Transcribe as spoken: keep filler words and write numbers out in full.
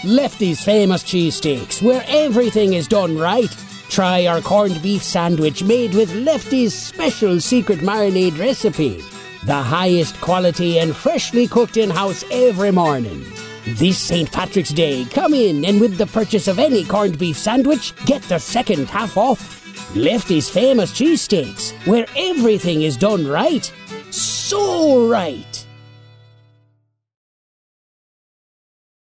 Lefty's famous cheesesteaks, where everything is done right. Try our corned beef sandwich made with Lefty's special secret marinade recipe. The highest quality and freshly cooked in-house every morning. This Saint Patrick's Day, come in and with the purchase of any corned beef sandwich, get the second half off. Lefty's famous cheesesteaks, where everything is done right. So right.